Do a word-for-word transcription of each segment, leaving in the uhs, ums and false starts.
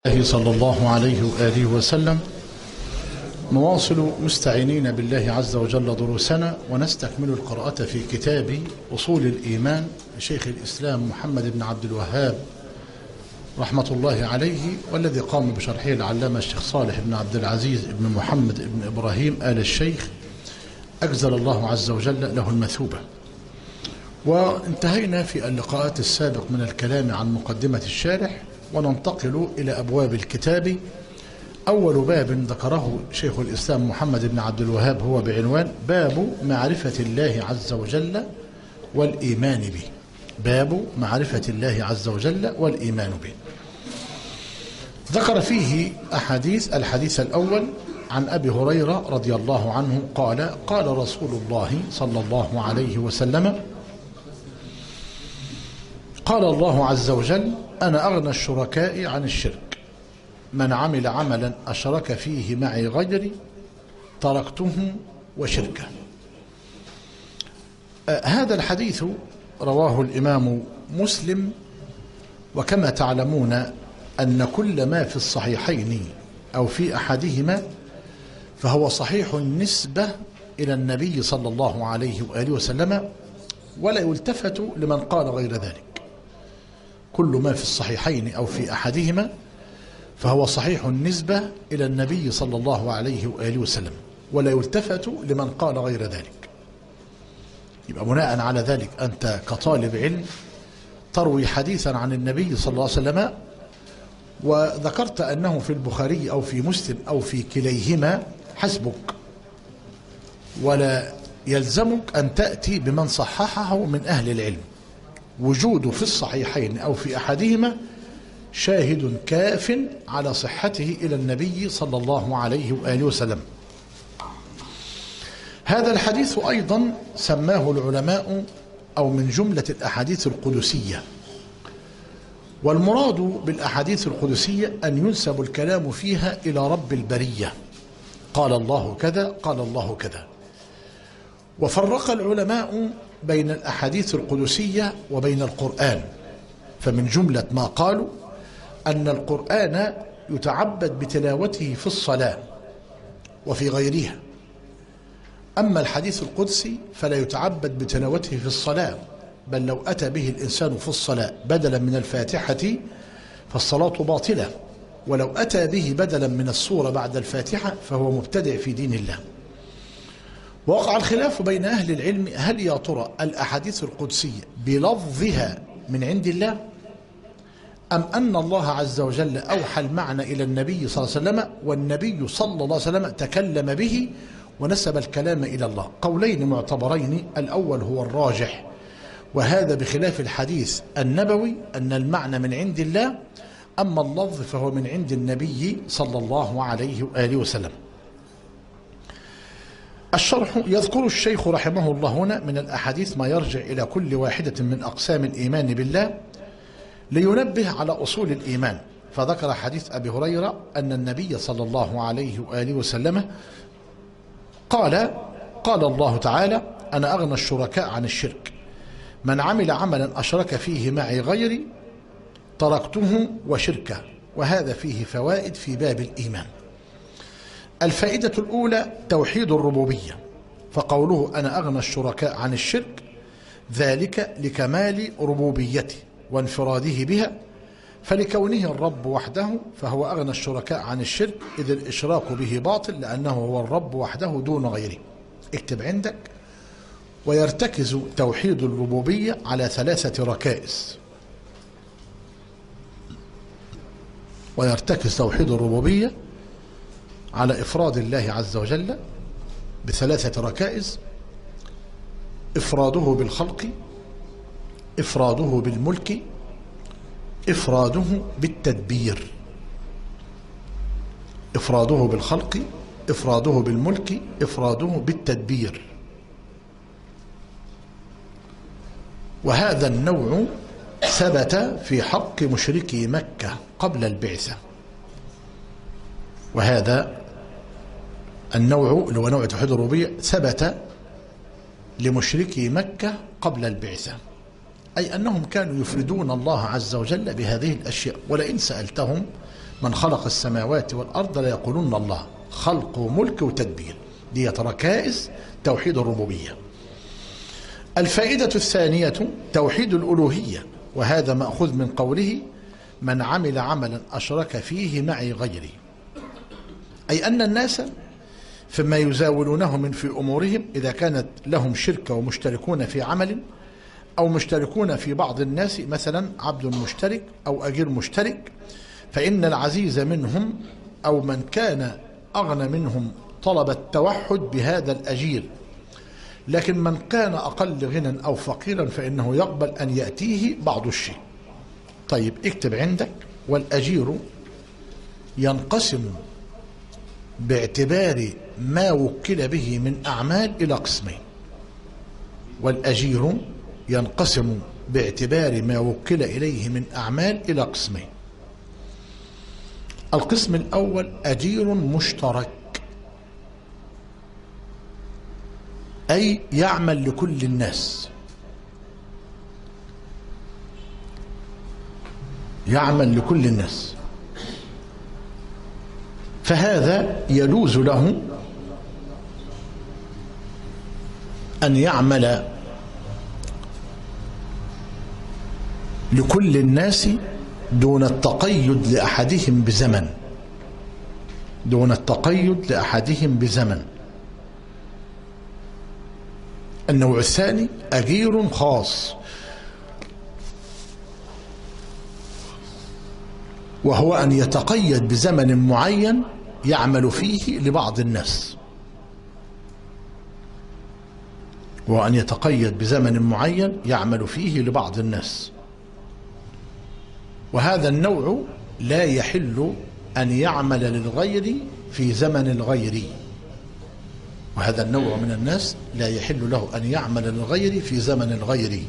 الله صلى الله عليه وآله وسلم. نواصل مستعينين بالله عز وجل دروسنا ونستكمل القراءة في كتاب أصول الإيمان لشيخ الإسلام محمد بن عبد الوهاب رحمة الله عليه، والذي قام بشرحه العلامة الشيخ صالح بن عبد العزيز بن محمد بن إبراهيم آل الشيخ، أجزل الله عز وجل له المثوبة. وانتهينا في اللقاءات السابق من الكلام عن مقدمة الشارح، وننتقل إلى أبواب الكتاب. أول باب ذكره شيخ الإسلام محمد بن عبد الوهاب هو بعنوان باب معرفة الله عز وجل والإيمان به. باب معرفة الله عز وجل والإيمان به. ذكر فيه أحاديث. الحديث الأول عن أبي هريرة رضي الله عنه قال: قال رسول الله صلى الله عليه وسلم: قال الله عز وجل: أنا أغنى الشركاء عن الشرك، من عمل عملا أشرك فيه معي غيري تركته وشركه. آه هذا الحديث رواه الإمام مسلم، وكما تعلمون أن كل ما في الصحيحين أو في أحدهما فهو صحيح النسبة إلى النبي صلى الله عليه وآله وسلم، ولا يلتفت لمن قال غير ذلك. كل ما في الصحيحين أو في أحدهما فهو صحيح النسبة إلى النبي صلى الله عليه وآله وسلم، ولا يلتفت لمن قال غير ذلك. يبقى بناء على ذلك أنت كطالب علم تروي حديثا عن النبي صلى الله عليه وسلم وذكرت أنه في البخاري أو في مسلم أو في كليهما، حسبك، ولا يلزمك أن تأتي بمن صححه من أهل العلم. وجوده في الصحيحين أو في أحدهما شاهد كاف على صحته إلى النبي صلى الله عليه وآله وسلم. هذا الحديث أيضا سماه العلماء أو من جملة الأحاديث القدسية. والمراد بالأحاديث القدسية أن ينسب الكلام فيها إلى رب البرية، قال الله كذا قال الله كذا. وفرق العلماء بين الأحاديث القدسية وبين القرآن، فمن جملة ما قالوا أن القرآن يتعبد بتلاوته في الصلاة وفي غيرها، أما الحديث القدسي فلا يتعبد بتلاوته في الصلاة، بل لو أتى به الإنسان في الصلاة بدلا من الفاتحة فالصلاة باطلة، ولو أتى به بدلا من السورة بعد الفاتحة فهو مبتدع في دين الله. ووقع الخلاف بين أهل العلم: هل يا ترى الأحاديث القدسية بلفظها من عند الله، أم أن الله عز وجل أوحى المعنى إلى النبي صلى الله عليه وسلم والنبي صلى الله عليه وسلم تكلم به ونسب الكلام إلى الله؟ قولين معتبرين. الأول هو الراجح، وهذا بخلاف الحديث النبوي أن المعنى من عند الله، أما اللفظ فهو من عند النبي صلى الله عليه وآله وسلم. الشرح: يذكر الشيخ رحمه الله هنا من الأحاديث ما يرجع إلى كل واحدة من أقسام الإيمان بالله لينبه على أصول الإيمان. فذكر حديث أبي هريرة أن النبي صلى الله عليه وآله وسلم قال: قال الله تعالى: أنا أغنى الشركاء عن الشرك، من عمل عملا أشرك فيه معي غيري تركته وشركه. وهذا فيه فوائد في باب الإيمان. الفائدة الأولى توحيد الربوبية، فقوله أنا أغنى الشركاء عن الشرك ذلك لكمال ربوبيته وانفراده بها، فلكونه الرب وحده فهو أغنى الشركاء عن الشرك، إذ الإشراك به باطل لأنه هو الرب وحده دون غيره. اكتب عندك: ويرتكز توحيد الربوبية على ثلاثة ركائز. ويرتكز توحيد الربوبية على إفراد الله عز وجل بثلاثة ركائز: إفراده بالخلق، إفراده بالملك، إفراده بالتدبير. إفراده بالخلق، إفراده بالملك، إفراده بالتدبير. وهذا النوع ثبت في حق مشركي مكة قبل البعثة. وهذا النوع اللي هو نوع توحيد الربوبية ثبت لمشركي مكة قبل البعثة، أي أنهم كانوا يفردون الله عز وجل بهذه الأشياء. ولئن سألتهم من خلق السماوات والأرض ليقولون الله، خلق وملك وتدبير، دي ركائز توحيد الربوبية. الفائدة الثانية توحيد الألوهية، وهذا مأخوذ من قوله من عمل عملا أشرك فيه معي غيري، أي أن الناس فيما يزاولونه من في أمورهم إذا كانت لهم شركة ومشتركون في عمل أو مشتركون في بعض الناس، مثلا عبد مشترك أو أجير مشترك، فإن العزيز منهم أو من كان أغنى منهم طلب التوحد بهذا الأجير، لكن من كان أقل غنى أو فقيرا فإنه يقبل أن يأتيه بعض الشيء. طيب اكتب عندك: والأجير ينقسم باعتبار ما وكل به من أعمال إلى قسمين. والأجير ينقسم باعتبار ما وكل إليه من أعمال إلى قسمين. القسم الأول أجير مشترك، أي يعمل لكل الناس، يعمل لكل الناس، فهذا يجوز له أن يعمل لكل الناس دون التقيد لأحدهم بزمن، دون التقيد لأحدهم بزمن. النوع الثاني أجير خاص، وهو أن يتقيد بزمن معين يعمل فيه لبعض الناس، وأن يتقيد بزمن معين يعمل فيه لبعض الناس، وهذا النوع لا يحل أن يعمل للغير في زمن الغير، وهذا النوع من الناس لا يحل له أن يعمل للغير في زمن الغير،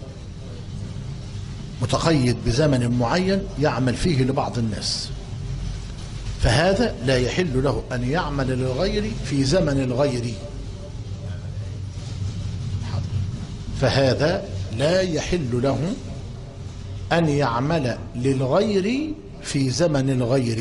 متقيد بزمن معين يعمل فيه لبعض الناس، فهذا لا يحل له أن يعمل للغير في زمن الغير، فهذا لا يحل له أن يعمل للغير في زمن الغير.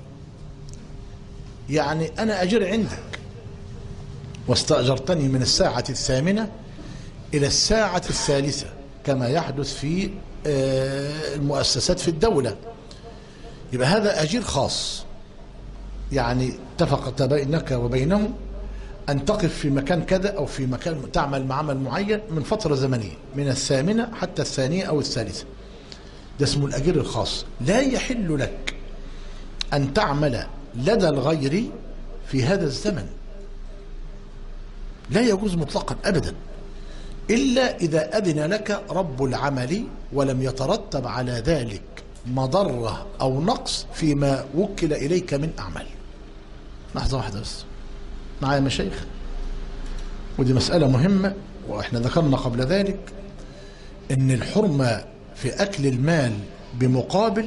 يعني أنا أجر عندك واستأجرتني من الساعة الثامنة إلى الساعة الثالثة كما يحدث في المؤسسات في الدولة، يبقى هذا أجير خاص، يعني اتفقت بينك وبينهم أن تقف في مكان كذا أو في مكان تعمل مع عمل معين من فترة زمنية من الثامنة حتى الثانية أو الثالثة، ده اسمه الأجير الخاص. لا يحل لك أن تعمل لدى الغير في هذا الزمن، لا يجوز مطلقا أبدا، إلا إذا أذن لك رب العمل ولم يترتب على ذلك مضرة أو نقص فيما وكل إليك من أعمال. لحظة واحدة بس معايا مشايخ، ودي مسألة مهمة، وإحنا ذكرنا قبل ذلك إن الحرمة في أكل المال بمقابل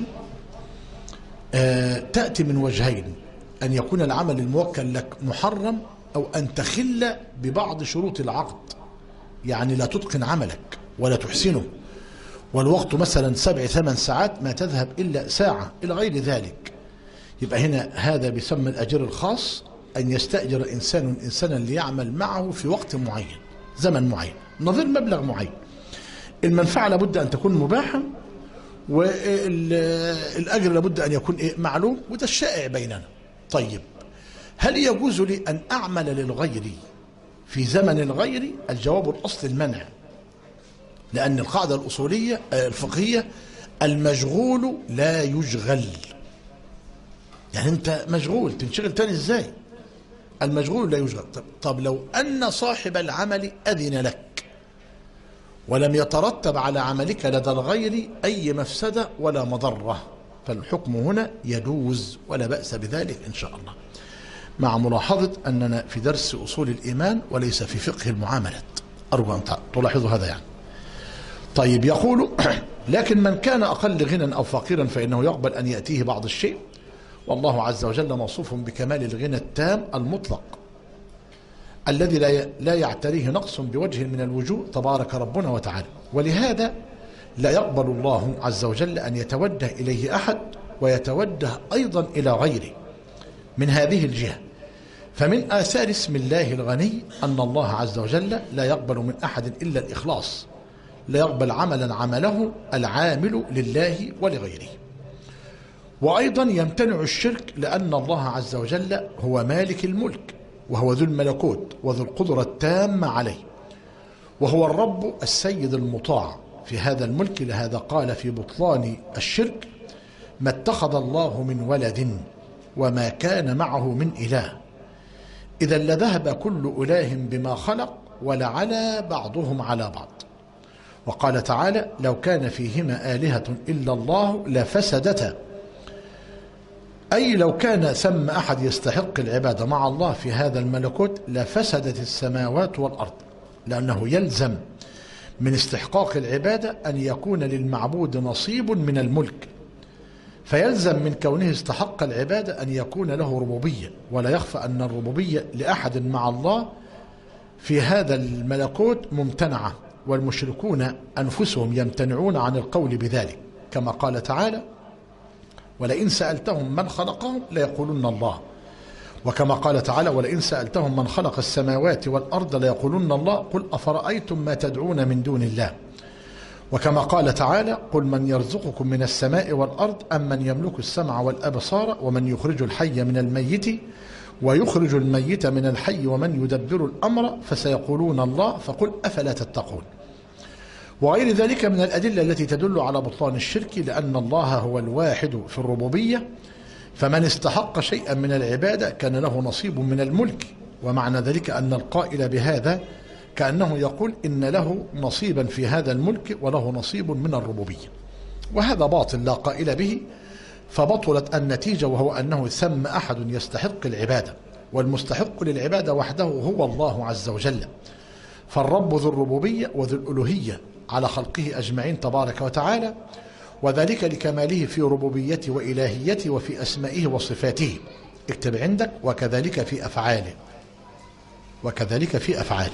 آه تأتي من وجهين: أن يكون العمل الموكل لك محرم، أو أن تخل ببعض شروط العقد، يعني لا تتقن عملك ولا تحسنه، والوقت مثلا سبع ثمان ساعات ما تذهب إلا ساعة إلى غير ذلك، يبقى هنا هذا بيسمى الأجير الخاص، أن يستأجر إنسان إنسانا ليعمل معه في وقت معين زمن معين نظير مبلغ معين. المنفعة لابد أن تكون مباحة، والأجر لابد أن يكون معلوم، وده الشائع بيننا. طيب هل يجوز لي أن أعمل للغير في زمن الغير؟ الجواب الأصل المنع، لأن القاعدة الأصولية الفقهية المشغول لا يشغل، يعني أنت مشغول تنشغل تاني إزاي؟ المشغول لا يشغل. طب, طب لو أن صاحب العمل أذن لك ولم يترتب على عملك لدى الغير أي مفسدة ولا مضرة، فالحكم هنا يجوز ولا بأس بذلك إن شاء الله، مع ملاحظة أننا في درس أصول الإيمان وليس في فقه المعاملات، أرجو أن تلاحظوا هذا يعني. طيب يقول: لكن من كان أقل غنى أو فقيرا فإنه يقبل أن يأتيه بعض الشيء، والله عز وجل موصوف بكمال الغنى التام المطلق الذي لا يعتريه نقص بوجه من الوجوه تبارك ربنا وتعالى، ولهذا لا يقبل الله عز وجل أن يتوجه إليه أحد ويتوجه أيضا إلى غيره من هذه الجهة. فمن آثار اسم الله الغني أن الله عز وجل لا يقبل من أحد إلا الإخلاص، لا يقبل عملا عمله العامل لله ولغيره. وأيضا يمتنع الشرك لأن الله عز وجل هو مالك الملك، وهو ذو الملكوت وذو القدرة التامة عليه، وهو الرب السيد المطاع في هذا الملك. لهذا قال في بطلان الشرك: ما اتخذ الله من ولد وما كان معه من إله، إذا لذهب كل إله بما خلق ولعلى بعضهم على بعض. وقال تعالى: لو كان فيهما آلهة إلا الله لفسدتا، أي لو كان ثم أحد يستحق العبادة مع الله في هذا الملكوت لفسدت السماوات والأرض، لأنه يلزم من استحقاق العبادة أن يكون للمعبود نصيب من الملك، فيلزم من كونه استحق العبادة أن يكون له ربوبية. ولا يخفى أن الربوبية لأحد مع الله في هذا الملكوت ممتنعة، والمشركون أنفسهم يمتنعون عن القول بذلك، كما قال تعالى: ولئن سألتهم من خلقهم ليقولن الله. وكما قال تعالى: ولئن سألتهم من خلق السماوات والأرض ليقولن الله قل أفرأيتم ما تدعون من دون الله. وكما قال تعالى: قل من يرزقكم من السماء والأرض أم من يملك السمع والأبصار ومن يخرج الحي من الميت ويخرج الميت من الحي ومن يدبر الأمر فسيقولون الله فقل أفلا تتقون. وغير ذلك من الأدلة التي تدل على بطلان الشرك، لأن الله هو الواحد في الربوبية، فمن استحق شيئا من العبادة كان له نصيب من الملك. ومعنى ذلك أن القائل بهذا كأنه يقول إن له نصيبا في هذا الملك وله نصيب من الربوبية، وهذا باطل لا قائل به. فبطلت النتيجة، وهو أنه ثم أحد يستحق العبادة، والمستحق للعبادة وحده هو الله عز وجل. فالرب ذو الربوبية وذو الألوهية على خلقه أجمعين تبارك وتعالى، وذلك لكماله في ربوبيته وإلهيته وفي أسمائه وصفاته. اكتب عندك: وكذلك في أفعاله، وكذلك في أفعاله.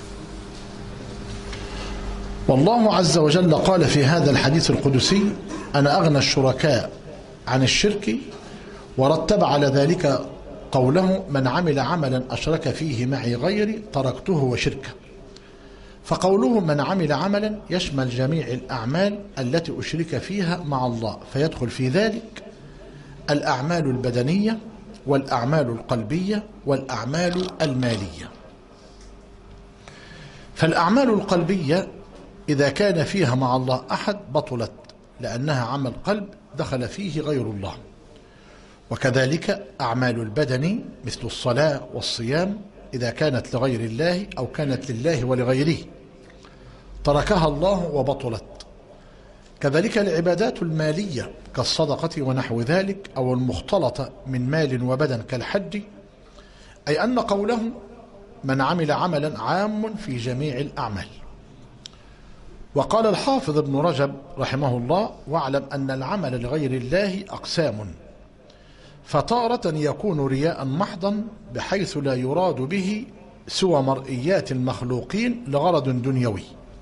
والله عز وجل قال في هذا الحديث القدسي: أنا أغنى الشركاء عن الشرك، ورتب على ذلك قوله: من عمل عملا أشرك فيه معي غيري تركته وشركه. فقوله من عمل عملا يشمل جميع الأعمال التي أشرك فيها مع الله، فيدخل في ذلك الأعمال البدنية والأعمال القلبية والأعمال المالية. فالأعمال القلبية إذا كان فيها مع الله أحد بطلت، لأنها عمل قلب دخل فيه غير الله. وكذلك أعمال البدن مثل الصلاة والصيام إذا كانت لغير الله أو كانت لله ولغيره تركها الله وبطلت. كذلك العبادات المالية كالصدقة ونحو ذلك، أو المختلطة من مال وبدن كالحج، أي أن قوله من عمل عملا عام في جميع الأعمال. وقال الحافظ ابن رجب رحمه الله: واعلم أن العمل لغير الله أقسام، فتارة يكون رياء محضا بحيث لا يراد به سوى مرئيات المخلوقين لغرض دنيوي،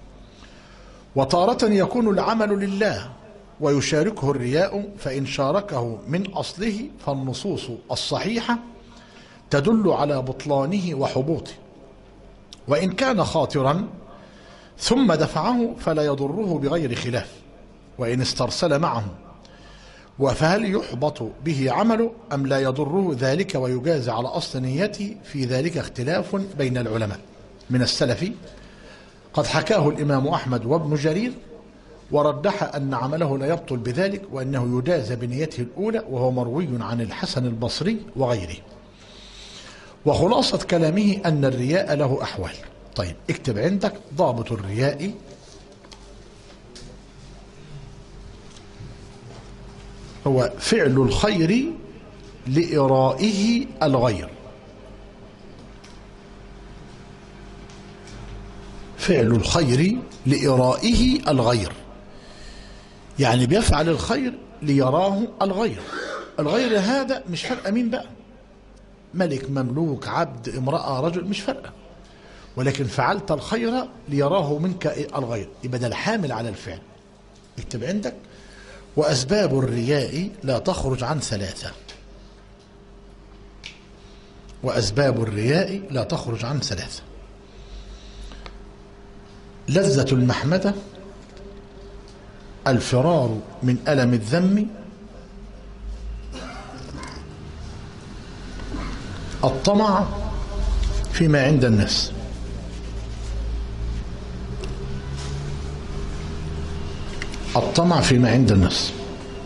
وتارة يكون العمل لله ويشاركه الرياء، فإن شاركه من أصله فالنصوص الصحيحة تدل على بطلانه وحبوطه، وإن كان خاطرا ثم دفعه فلا يضره بغير خلاف، وإن استرسل معه. فهل يحبط به عمله أم لا يضره ذلك ويجاز على أصل نيته؟ في ذلك اختلاف بين العلماء من السلف، قد حكاه الإمام أحمد وابن جرير، ورجح أن عمله لا يبطل بذلك، وأنه يجاز بنيته الأولى، وهو مروي عن الحسن البصري وغيره. وخلاصة كلامه أن الرياء له أحوال. طيب اكتب عندك ضابط الرياء: هو فعل الخير لإرائه الغير. فعل الخير لإرائه الغير، يعني بيفعل الخير ليراه الغير. الغير هذا مش فرق مين بقى، ملك، مملوك، عبد، امرأة، رجل، مش فرقة، ولكن فعلت الخير ليراه منك الغير، يبقى ده الحامل على الفعل. اكتب عندك: وأسباب الرياء لا تخرج عن ثلاثة. وأسباب الرياء لا تخرج عن ثلاثة: لذة المحمدة، الفرار من ألم الذم، الطمع فيما عند الناس. الطمع فيما عند الناس.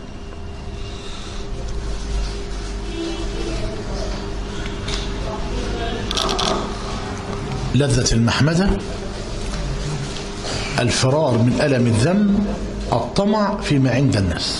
لذة المحمدة، الفرار من ألم الذم، الطمع فيما عند الناس.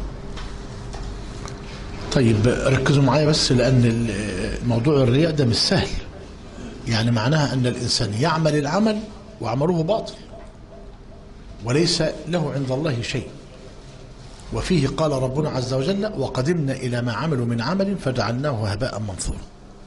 طيب ركزوا معايا بس، لأن موضوع الرياء ده مش سهل. يعني معناها أن الإنسان يعمل العمل وعمله باطل وليس له عند الله شيء، وفيه قال ربنا عز وجل: وقدمنا إلى ما عملوا من عمل فجعلناه هباء منثورا.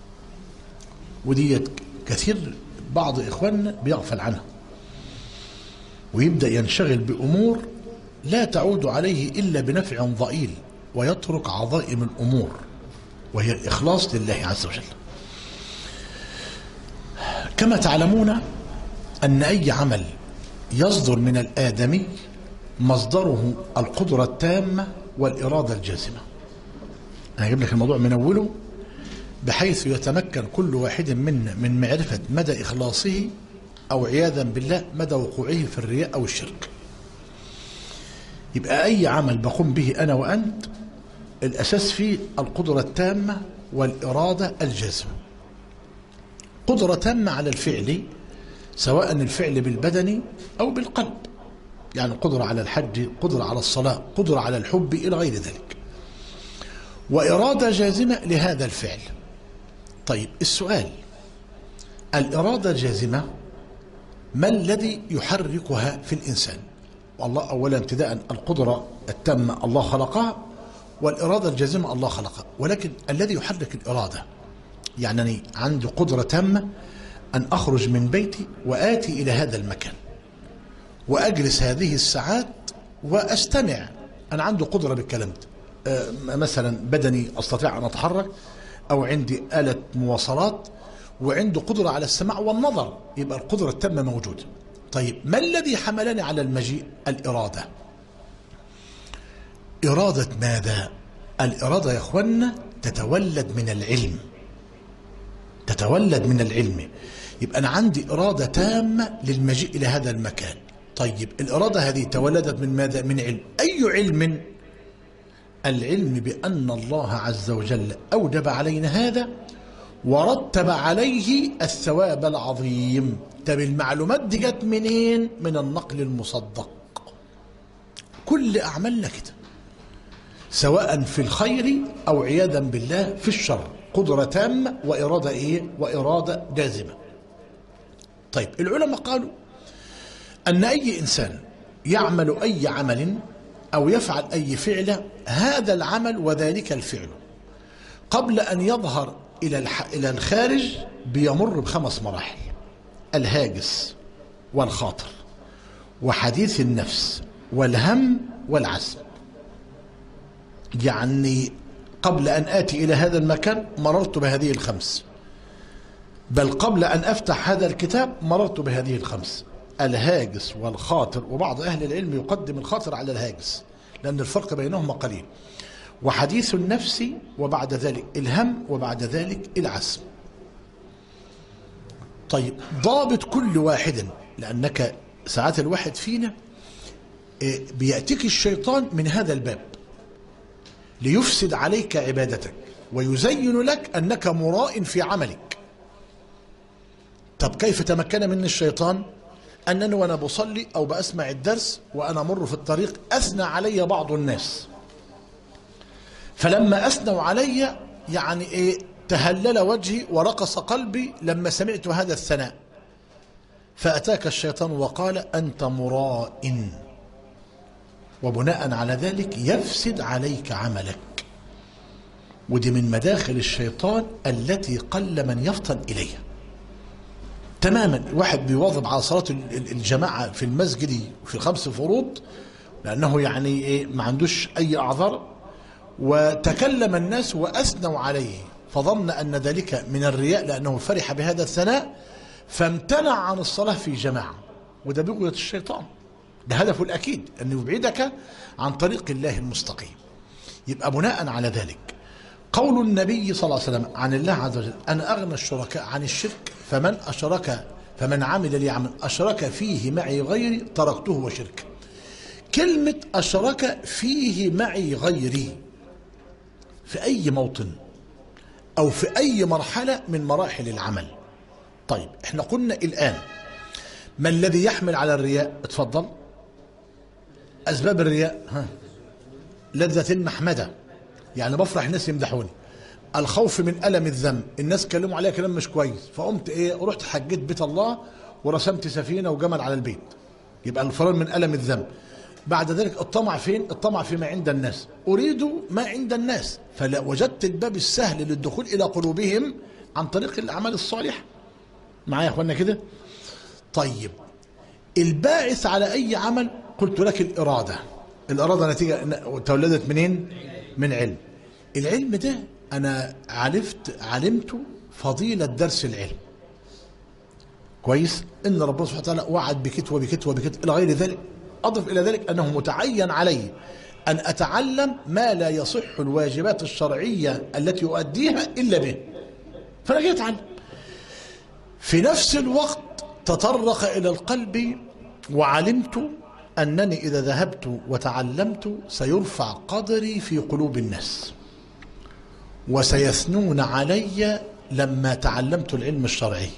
ودي كثير بعض إخواننا بيغفل عنها ويبدأ ينشغل بأمور لا تعود عليه إلا بنفع ضئيل، ويترك عظائم الأمور وهي الإخلاص لله عز وجل. كما تعلمون أن أي عمل يصدر من الآدمي مصدره القدرة التامة والإرادة الجازمة. أنا هجيب لك الموضوع من أوله بحيث يتمكن كل واحد منا من معرفة مدى إخلاصه أو عياذا بالله مدى وقوعه في الرياء أو الشرك. يبقى أي عمل بقوم به أنا وأنت الأساس فيه القدرة التامة والإرادة الجازمة. قدرة تامة على الفعل، سواء الفعل بالبدن أو بالقلب، يعني قدرة على الحج، قدرة على الصلاة، قدرة على الحب إلى غير ذلك، وإرادة جازمة لهذا الفعل. طيب السؤال: الإرادة الجازمة ما الذي يحركها في الإنسان؟ والله أولا ابتداء القدرة التامة الله خلقها، والإرادة الجازمة الله خلقها، ولكن الذي يحرك الإرادة، يعني أنا عندي قدرة تامة أن أخرج من بيتي وآتي إلى هذا المكان وأجلس هذه الساعات وأستمع. أنا عندي قدرة بالكلام ده، أه مثلا بدني أستطيع أن أتحرك، أو عندي آلة مواصلات، وعنده قدرة على السماع والنظر، يبقى القدرة التامة موجودة. طيب ما الذي حملني على المجيء؟ الإرادة. إرادة ماذا؟ الإرادة يا أخوانا تتولد من العلم، تتولد من العلم. يبقى أنا عندي إرادة تامة للمجيء إلى هذا المكان. طيب الإرادة هذه تولدت من ماذا؟ من علم. أي علم؟ العلم بأن الله عز وجل أوجب علينا هذا ورتب عليه الثواب العظيم. طب المعلومات دي جت منين؟ من النقل المصدق. كل أعمالنا كده، سواء في الخير أو عياذا بالله في الشر، قدرة تامة وإرادة إيه؟ وإرادة جازمة. طيب العلماء قالوا أن أي إنسان يعمل أي عمل أو يفعل أي فعل، هذا العمل وذلك الفعل قبل أن يظهر إلى إلى الخارج بيمر بخمس مراحل: الهاجس والخاطر وحديث النفس والهم والعزم. يعني قبل أن آتي إلى هذا المكان مررت بهذه الخمس، بل قبل أن أفتح هذا الكتاب مررت بهذه الخمس: الهاجس والخاطر، وبعض أهل العلم يقدم الخاطر على الهاجس لأن الفرق بينهما قليل، وحديث النفس، وبعد ذلك الهم، وبعد ذلك العزم. طيب ضابط كل واحد، لأنك ساعات الواحد فينا بيأتيك الشيطان من هذا الباب ليفسد عليك عبادتك ويزين لك أنك مراء في عملك. طب كيف تمكن من الشيطان؟ أنني وأنا بصلي أو بأسمع الدرس وأنا مر في الطريق أثنى علي بعض الناس، فلما أثنوا علي يعني إيه؟ تهلل وجهي ورقص قلبي لما سمعت هذا الثناء، فأتاك الشيطان وقال أنت مراء، وبناء على ذلك يفسد عليك عملك. ودي من مداخل الشيطان التي قل من يفطن إليها تماما. واحد بيواظب على صلاة الجماعة في المسجد في الخمس فروض لأنه يعني إيه ما عندوش أي أعذار، وتكلم الناس وأثنوا عليه فظن أن ذلك من الرياء لأنه فرح بهذا الثناء فامتنع عن الصلاة في جماعة، وده بغية الشيطان، ده هدفه الأكيد أن يبعدك عن طريق الله المستقيم. يبقى بناء على ذلك قول النبي صلى الله عليه وسلم عن الله عز وجل: أنا أغنى الشركاء عن الشرك، فمن أشرك فمن عمل لي عمل أشرك فيه معي غيري تركته وشركه. كلمة أشرك فيه معي غيري في أي موطن أو في أي مرحلة من مراحل العمل. طيب احنا قلنا الآن ما الذي يحمل على الرياء؟ اتفضل. أسباب الرياء: ها لذة المحمدة، يعني بفرح الناس يمدحوني. الخوف من ألم الذنب، الناس كلموا عليا كلام مش كويس فقمت ايه رحت حجيت بيت الله ورسمت سفينة وجمل على البيت، يبقى الفرار من ألم الذنب. بعد ذلك الطمع فين؟ الطمع فيما عند الناس، أريد ما عند الناس، فوجدت الباب السهل للدخول إلى قلوبهم عن طريق الأعمال الصالحة. معايا يا أخوانا كده؟ طيب الباعث على أي عمل قلت لك الإرادة. الإرادة نتيجة تولدت منين؟ من علم. العلم ده أنا عرفت علمت فضيلة درس العلم كويس، إن ربنا سبحانه وتعالى وعد بكت وبكت وبكت إلى غير ذلك. أضف إلى ذلك أنه متعين علي أن أتعلم ما لا يصح الواجبات الشرعية التي أؤديها إلا به، فأنا جاي أتعلم. في نفس الوقت تطرق إلى القلب وعلمت أنني إذا ذهبت وتعلمت سيرفع قدري في قلوب الناس وسيثنون علي لما تعلمت العلم الشرعي،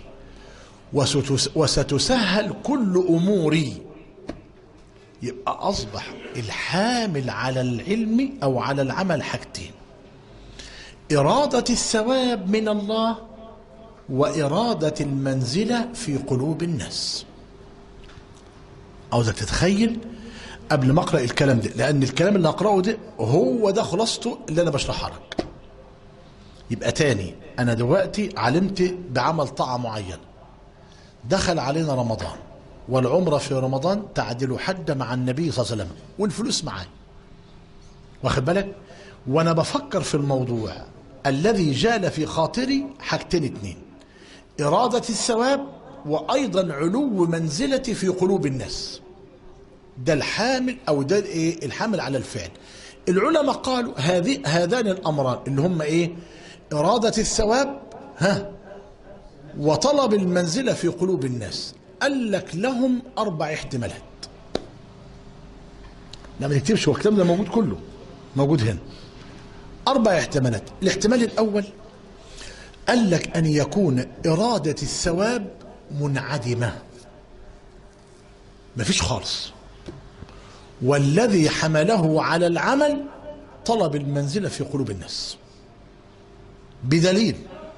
وستسهل كل أموري. يبقى أصبح الحامل على العلم أو على العمل حاجتين: إرادة الثواب من الله وإرادة المنزلة في قلوب الناس. عاوزك تتخيل قبل ما أقرأ الكلام ده، لأن الكلام اللي أقرأه ده هو ده خلاصته اللي أنا بشرحها لك. يبقى تاني أنا دلوقتي علمت بعمل طاعة معين، دخل علينا رمضان والعمرة في رمضان تعدل حج مع النبي صلى الله عليه وسلم والفلوس معاي، واخد بالك؟ وأنا بفكر في الموضوع الذي جال في خاطري حاجتين اتنين: إرادة الثواب وأيضا علو منزلتي في قلوب الناس. ده الحامل أو ده إيه الحامل على الفعل. العلماء قالوا هذه هذان الأمران اللي هم إيه؟ إرادة الثواب ها وطلب المنزلة في قلوب الناس. قال لك لهم أربع احتمالات. لا ما تكتبش، هو الكلام ده موجود كله موجود هنا. أربع احتمالات. الاحتمال الأول قال لك أن يكون إرادة الثواب منعدمة، مفيش خالص، والذي حمله على العمل طلب المنزلة في قلوب الناس، بدليل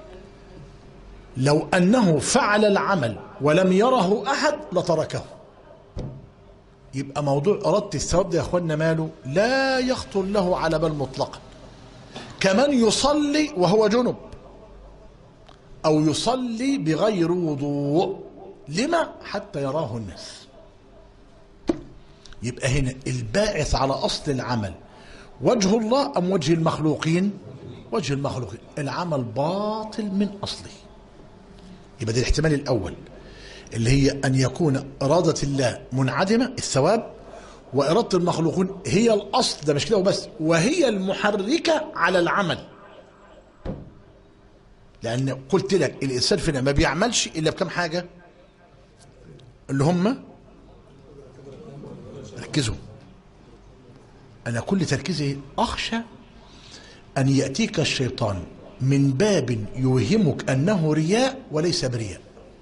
لو أنه فعل العمل ولم يره أحد لتركه. يبقى موضوع إرادة الثواب ده يا أخوانا ماله؟ لا يخطر له على بال مطلقا. كمن يصلي وهو جنب أو يصلي بغير وضوء، لما؟ حتى يراه الناس. يبقى هنا الباعث على أصل العمل وجه الله أم وجه المخلوقين؟ وجه المخلوقين. العمل باطل من أصله. يبقى ده الاحتمال الأول اللي هي أن يكون إرادة الله منعدمة الثواب، وإرادة المخلوقين هي الأصل، ده مش كده وبس، وهي المحركة على العمل. لأن قلت لك الإنسان فينا ما بيعملش إلا بكم حاجة اللي هم ركزوا. أنا كل تركيزي أخشى أن يأتيك الشيطان من باب يوهمك أنه رياء وليس برياء،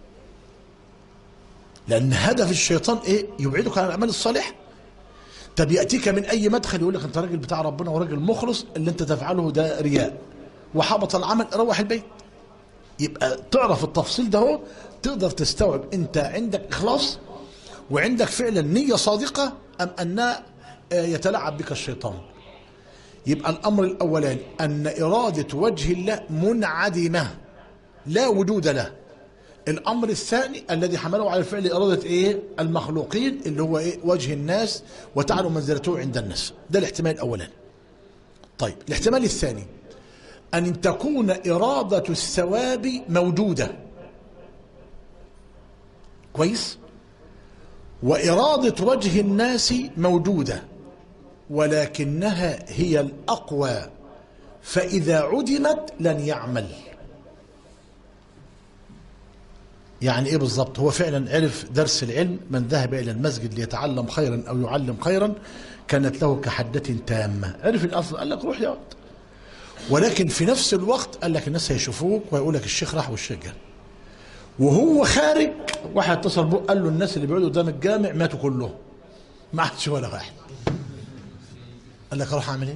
لأن هدف الشيطان إيه؟ يبعدك عن الأعمال الصالحة. طب يأتيك من أي مدخل يقول لك أنت راجل بتاع ربنا وراجل مخلص، اللي أنت تفعله ده رياء وحبط العمل، روح البيت. يبقى تعرف التفصيل ده هو تقدر تستوعب أنت عندك إخلاص وعندك فعلا نية صادقة أم أن يتلاعب بك الشيطان. يبقى الأمر الأولاني أن إرادة وجه الله منعدمة لا وجود له، الأمر الثاني الذي حمله على الفعل إرادة إيه؟ المخلوقين، اللي هو إيه؟ وجه الناس وتعلو منزلته عند الناس. ده الاحتمال الأولاني. طيب الاحتمال الثاني أن تكون إرادة الثواب موجودة، كويس، وإرادة وجه الناس موجودة، ولكنها هي الأقوى، فإذا عدمت لن يعمل. يعني إيه بالضبط؟ هو فعلا عرف درس العلم، من ذهب إلى المسجد ليتعلم خيرا أو يعلم خيرا كانت له كحدة تامة. عرف الأصل، قال لك روح يا وقت، ولكن في نفس الوقت قال لك الناس هيشوفوك ويقول لك الشيخ راح والشيخ جه. وهو خارج واحد اتصل بيه قال له الناس اللي بيقعدوا قدام الجامع ماتوا كلهم، ما عادش ولا واحد. قال لك اروح اعمل ايه؟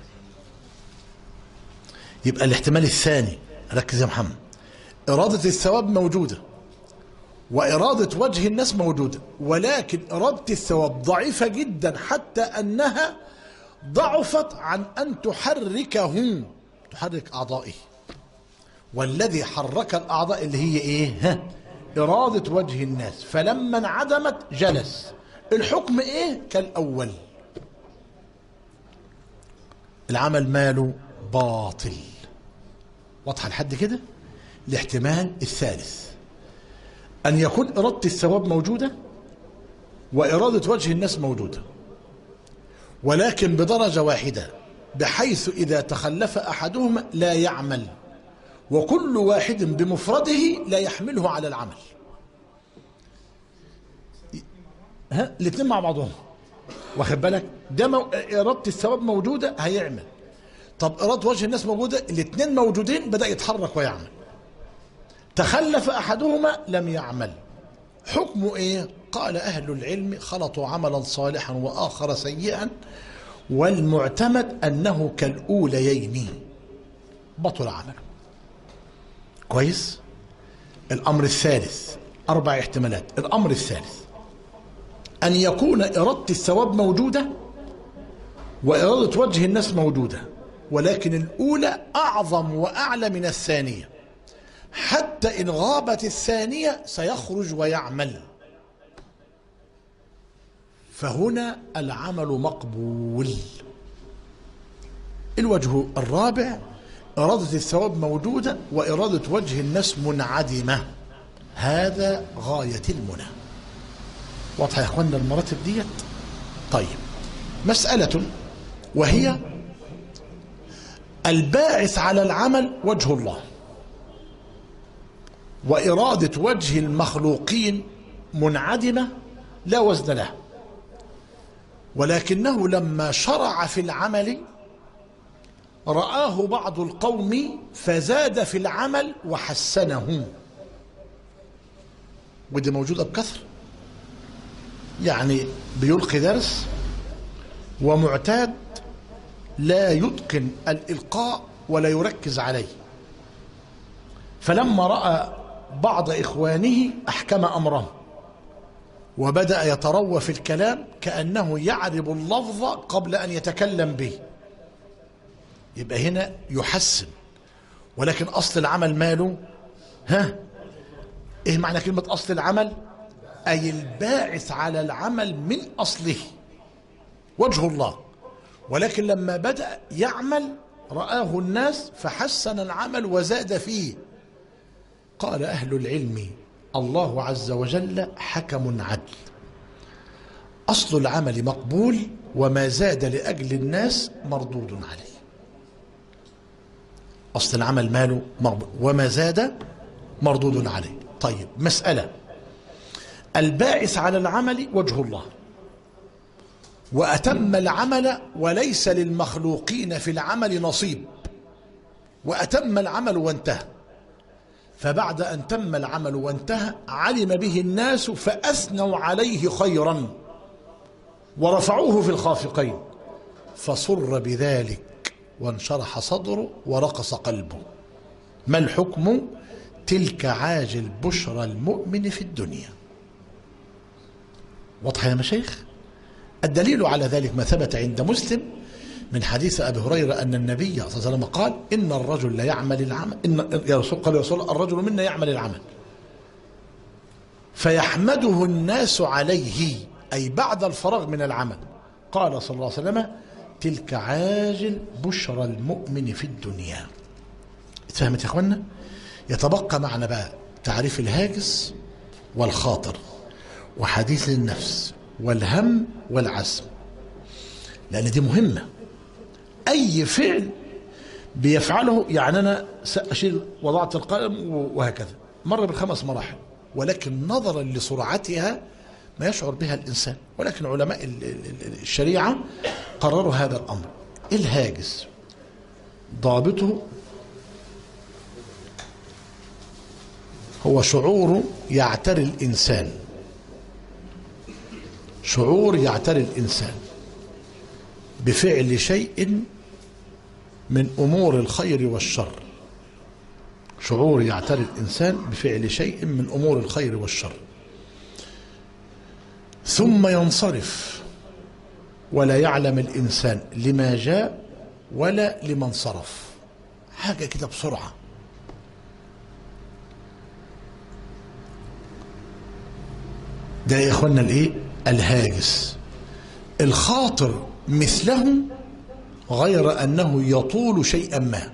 يبقى الاحتمال الثاني، ركز يا محمد، إرادة الثواب موجودة وإرادة وجه الناس موجودة، ولكن إرادة الثواب ضعيفة جدا حتى أنها ضعفت عن أن تحركه، تحرك أعضائه. والذي حرك الأعضاء اللي هي إيه؟ ها؟ إرادة وجه الناس، فلما انعدمت جلس. الحكم إيه؟ كالأول، العمل ماله باطل. واضحة لحد كده؟ الاحتمال الثالث أن يكون إرادة الثواب موجودة وإرادة وجه الناس موجودة، ولكن بدرجة واحدة، بحيث إذا تخلف أحدهما لا يعمل، وكل واحد بمفرده لا يحمله على العمل. ها الاثنين مع بعضهم، واخد بالك؟ ده مو... إرادة الثواب موجودة هيعمل. طب إرادة وجه الناس موجودة، الاثنين موجودين، بدأ يتحرك ويعمل. تخلف أحدهما لم يعمل. حكمه إيه؟ قال أهل العلم خلطوا عملا صالحا وآخر سيئا، والمعتمد أنه كالأوليين، بطل عمله. كويس؟ الأمر الثالث، أربع احتمالات. الأمر الثالث أن يكون إرادة الثواب موجودة وإرادة وجه الناس موجودة، ولكن الأولى أعظم وأعلى من الثانية، حتى إن غابت الثانية سيخرج ويعمل، فهنا العمل مقبول. الوجه الرابع إرادة الثواب موجودة وإرادة وجه الناس منعدمة، هذا غاية المنى. واضحة يا إخواننا المراتب ديت؟ طيب، مسألة وهي الباعث على العمل وجه الله، وإرادة وجه المخلوقين منعدمة لا وزن له، ولكنه لما شرع في العمل رآه بعض القوم فزاد في العمل وحسنه، ودي موجودة بكثرة. يعني بيلقي درس ومعتاد لا يتقن الإلقاء ولا يركز عليه، فلما رأى بعض إخوانه أحكم أمره وبدأ يتروى في الكلام كأنه يعرب اللفظ قبل أن يتكلم به، يبقى هنا يحسن. ولكن أصل العمل ماله؟ ها؟ إيه معنى كلمة أصل العمل؟ أي الباعث على العمل من أصله وجه الله، ولكن لما بدأ يعمل رآه الناس فحسن العمل وزاد فيه. قال أهل العلم الله عز وجل حكم عدل، أصل العمل مقبول، وما زاد لأجل الناس مردود عليه. أصل العمل ماله مقبول وما زاد مردود عليه. طيب، مسألة، الباعث على العمل وجه الله، وأتم العمل وليس للمخلوقين في العمل نصيب، وأتم العمل وانتهى. فبعد أن تم العمل وانتهى علم به الناس فأثنوا عليه خيرا ورفعوه في الخافقين، فصر بذلك وانشرح صدره ورقص قلبه. ما الحكم؟ تلك عاجل بشرى المؤمن في الدنيا. واضح يا مشايخ؟ الدليل على ذلك ما ثبت عند مسلم من حديث أبي هريرة أن النبي صلى الله عليه وسلم قال إن الرجل لا يعمل العمل، إن يا رسول قال يا رسول الرجل منا يعمل العمل فيحمده الناس عليه، أي بعد الفراغ من العمل. قال صلى الله عليه وسلم: تلك عاجل بشرى المؤمن في الدنيا. اتفهمت يا اخوانا؟ يتبقى معنا بقى تعريف الهاجس والخاطر وحديث النفس والهم والعزم، لأن دي مهمة. أي فعل بيفعله، يعني أنا سأشيل وضعت القلم وهكذا، مر بالخمس مراحل، ولكن نظرا لسرعتها ما يشعر بها الإنسان، ولكن علماء الشريعة قرروا هذا الأمر. الهاجس ضابطه هو شعور يعتري الإنسان، شعور يعتري الإنسان بفعل شيء من أمور الخير والشر، شعور يعتري الإنسان بفعل شيء من أمور الخير والشر، ثم ينصرف ولا يعلم الإنسان لما جاء ولا لمن صرف. حاجة كده بسرعة. ده يا إخوانا الإيه؟ الهاجس. الخاطر مثله، غير أنه يطول شيئا ما.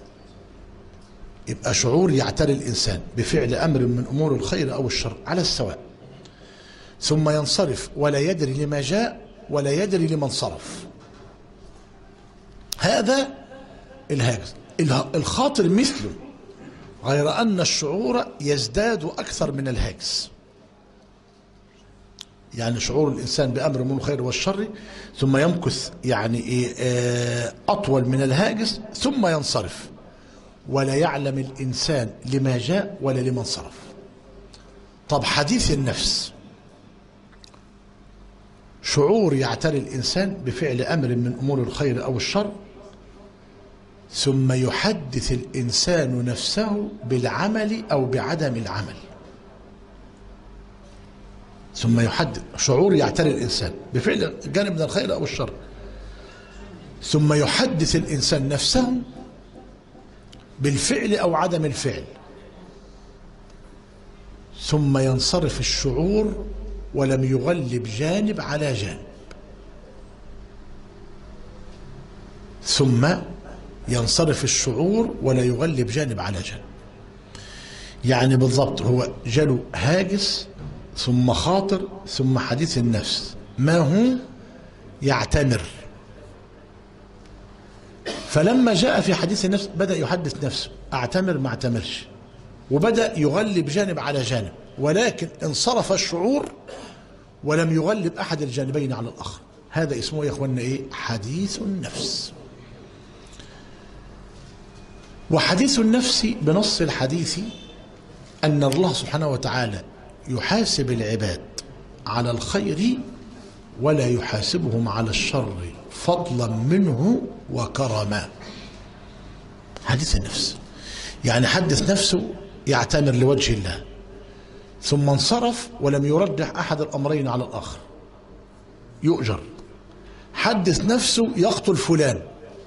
يبقى شعور يعتري الإنسان بفعل أمر من أمور الخير أو الشر على السواء، ثم ينصرف ولا يدري لما جاء ولا يدري لمن صرف. هذا الهاجس. الخاطر مثله، غير أن الشعور يزداد أكثر من الهاجس. يعني شعور الإنسان بأمر من الخير والشر ثم يمكث يعني إيه أطول من الهاجس، ثم ينصرف ولا يعلم الإنسان لما جاء ولا لمن صرف. طب حديث النفس، شعور يعتري الإنسان بفعل أمر من أمور الخير أو الشر، ثم يحدث الإنسان نفسه بالعمل أو بعدم العمل. ثم يحدث، شعور يعتري الإنسان بفعل جانب من الخير أو الشر، ثم يحدث الإنسان نفسه بالفعل أو عدم الفعل، ثم ينصرف الشعور ولم يغلب جانب على جانب، ثم ينصرف الشعور ولا يغلب جانب على جانب. يعني بالضبط هو جاله هاجس ثم خاطر ثم حديث النفس، ما هو يعتمر. فلما جاء في حديث النفس بدأ يحدث نفسه أعتمر ما اعتمرش، وبدأ يغلب جانب على جانب، ولكن انصرف الشعور ولم يغلب أحد الجانبين على الآخر. هذا اسمه يا إخوانا إيه؟ حديث النفس. وحديث النفس بنص الحديث أن الله سبحانه وتعالى يحاسب العباد على الخير ولا يحاسبهم على الشر فضلا منه وكرما. حديث النفس يعني حدث نفسه يعتمر لوجه الله، ثم انصرف ولم يرجح أحد الأمرين على الآخر، يؤجر. حدث نفسه يقتل فلان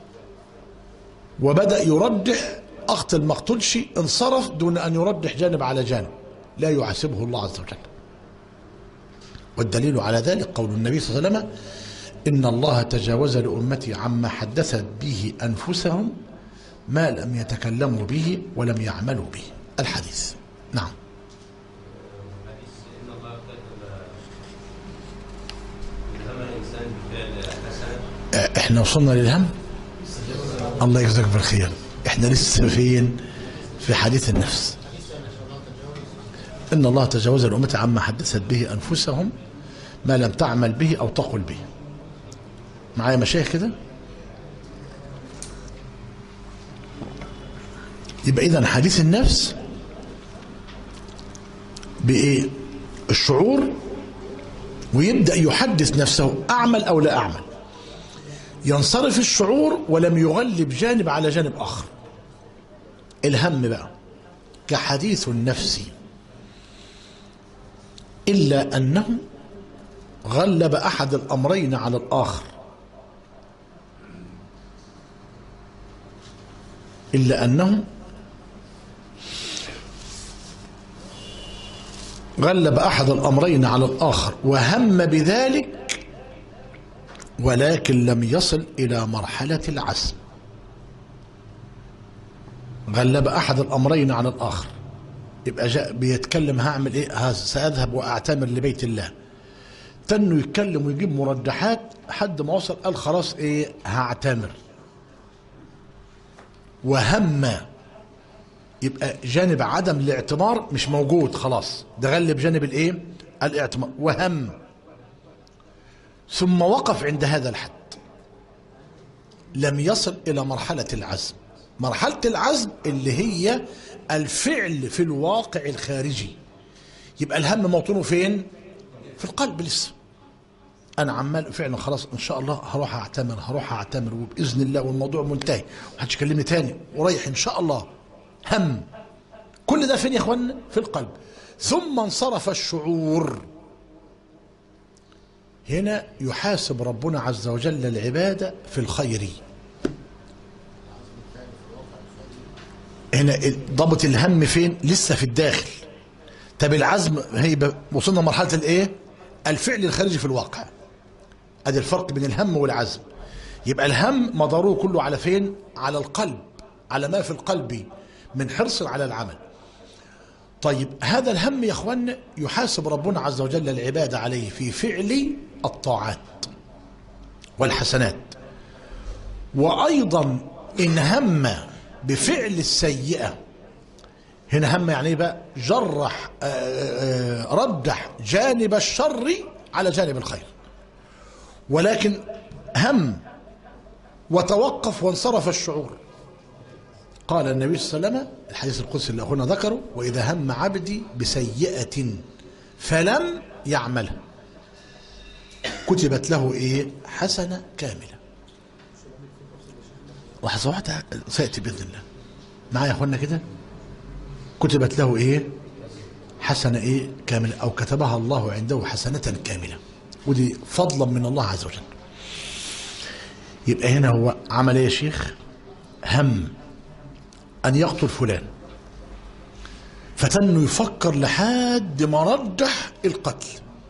وبدأ يرجح أقتل ما اقتلش، انصرف دون أن يرجح جانب على جانب، لا يحاسبه الله عز وجل. والدليل على ذلك قول النبي صلى الله عليه وسلم: إن الله تجاوز لأمتي عما حدثت به أنفسهم ما لم يتكلموا به ولم يعملوا به. الحديث. نعم. احنا وصلنا للهم. الله يجزاك بالخير. احنا لسه فين؟ في حديث النفس. إن الله تجاوز لأمتي عما حدثت به أنفسهم ما لم تعمل به أو تقل به. معايا مشايخ كده؟ يبقى إذن حديث النفس بإيه؟ الشعور، ويبدأ يحدث نفسه أعمل أو لا أعمل. ينصرف الشعور ولم يغلب جانب على جانب آخر. الهم بقى كحديث النفس، إلا أنه غلب أحد الأمرين على الآخر، إلا أنه غلب أحد الأمرين على الآخر وهم بذلك ولكن لم يصل إلى مرحلة العزم. غلب أحد الأمرين على الآخر، يبقى جاء بيتكلم هعمل إيه؟ سأذهب وأعتمر لبيت الله. تنه يتكلم ويجيب مرجحات حد ما وصل قال خلاص إيه هعتمر. وهم، يبقى جانب عدم الاعتمار مش موجود خلاص، ده غلب جانب الايه؟ الاعتمار. وهم ثم وقف عند هذا الحد، لم يصل الى مرحلة العزم. مرحلة العزم اللي هي الفعل في الواقع الخارجي. يبقى الهم موطنه فين؟ في القلب لسه. انا عمال فعلا خلاص ان شاء الله هروح اعتمر هروح اعتمر وباذن الله والموضوع منتهي ومحدش يكلمني تاني ورايح ان شاء الله. هم كل ده فين يا اخوانا؟ في القلب. ثم انصرف الشعور. هنا يحاسب ربنا عز وجل العبادة في الخير. هنا ضبط الهم فين؟ لسه في الداخل. طب العزم هي وصلنا مرحلة الايه؟ الفعل الخارجي في الواقع. ادي الفرق بين الهم والعزم. يبقى الهم مداره كله على فين؟ على القلب، على ما في القلب من حرص على العمل. طيب هذا الهم يا اخوانا يحاسب ربنا عز وجل العباد عليه في فعل الطاعات والحسنات. وايضا ان هم بفعل السيئة، هنا هم يعني بقى جرح آآ آآ رجح جانب الشر على جانب الخير، ولكن هم وتوقف وانصرف الشعور. قال النبي صلى الله عليه وسلم الحديث القدسي اللي أخونا ذكره: وإذا هم عبدي بسيئة فلم يعملها كتبت له إيه؟ حسنة كاملة. وحصوحتها سيأتي بإذن الله معايا يا أخوانا كده. كتبت له إيه؟ حسنة إيه؟ كاملة، أو كتبها الله عنده حسنة كاملة، ودي فضلا من الله عز وجل. يبقى هنا هو عمل إيه يا شيخ؟ هم أن يقتل فلان، فتنه يفكر لحد ما رجح القتل.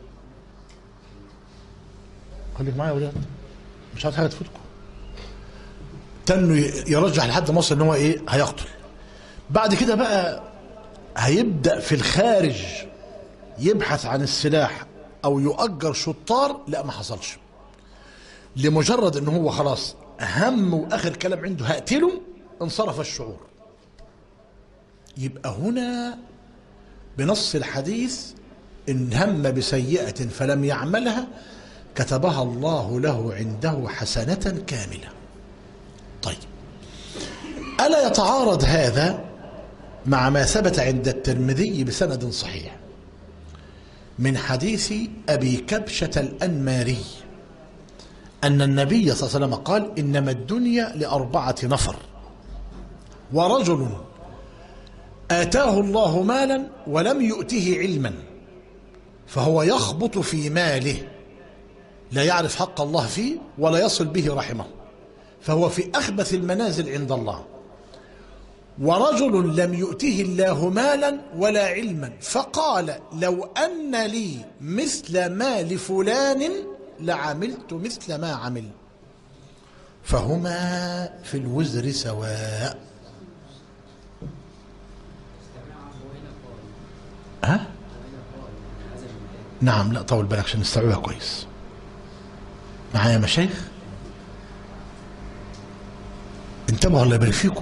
خليك معايا يا ولاد مش عايز حاجة تفوتكم. تنه يرجح لحد ما وصل ان هو ايه؟ هيقتل. بعد كده بقى هيبدأ في الخارج يبحث عن السلاح او يؤجر شطار. لا ما حصلش، لمجرد ان هو خلاص هم واخر كلام عنده هقتله انصرف الشعور. يبقى هنا بنص الحديث إن هم بسيئة فلم يعملها كتبها الله له عنده حسنة كاملة. طيب ألا يتعارض هذا مع ما ثبت عند الترمذي بسند صحيح من حديث أبي كبشة الأنماري أن النبي صلى الله عليه وسلم قال: إنما الدنيا لأربعة نفر: ورجل آتاه الله مالا ولم يؤته علما فهو يخبط في ماله لا يعرف حق الله فيه ولا يصل به رحمه فهو في أخبث المنازل عند الله. ورجل لم يؤته الله مالا ولا علما فقال: لو أن لي مثل ما لفلان لعملت مثل ما عمل فهما في الوزر سواء. ها؟ نعم. لا طول بالك عشان نستوعبها كويس معايا يا مشايخ. انتبهوا الله يبارك فيكم.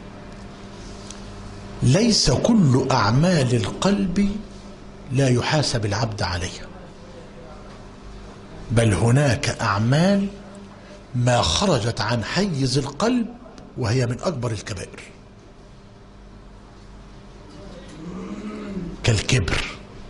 ليس كل أعمال القلب لا يحاسب العبد عليها، بل هناك أعمال ما خرجت عن حيز القلب وهي من أكبر الكبائر كالكبر.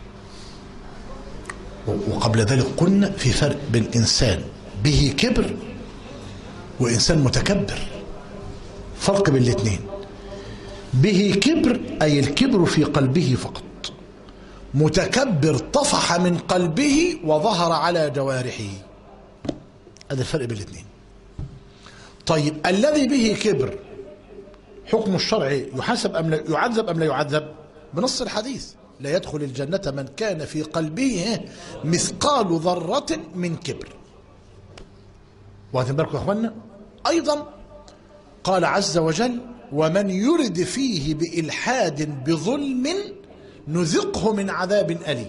وقبل ذلك قلنا في فرق بين إنسان به كبر وإنسان متكبر، فرق بين الاثنين. به كبر أي الكبر في قلبه فقط، متكبر طفح من قلبه وظهر على جوارحه. هذا الفرق بين الاثنين. طيب الذي به كبر حكم الشرع يحاسب أم لا يعذب أم لا يعذب؟ بنص الحديث لا يدخل الجنة من كان في قلبه مثقال ذرة من كبر. واخدين بالكم يا اخوانا؟ ايضا قال عز وجل: ومن يرد فيه بإلحاد بظلم نذقه من عذاب أليم.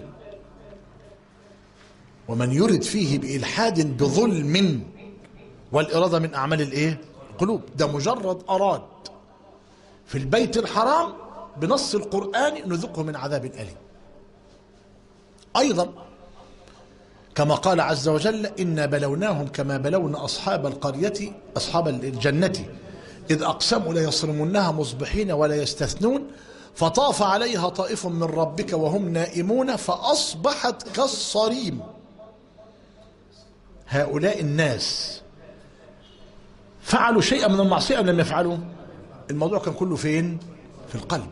ومن يرد فيه بإلحاد بظلم، والإرادة من أعمال الإيه؟ قلوب. ده مجرد أراد في البيت الحرام بنص القرآن نذقه من عذاب أليم. أيضا كما قال عز وجل: إنا بلوناهم كما بلونا أصحاب القرية أصحاب الجنة إذ أقسموا ليصرمنها مصبحين ولا يستثنون فطاف عليها طائف من ربك وهم نائمون فأصبحت كالصريم. هؤلاء الناس فعلوا شيئا من المعصية أم لم يفعلوا؟ الموضوع كان كله فين؟ في القلب.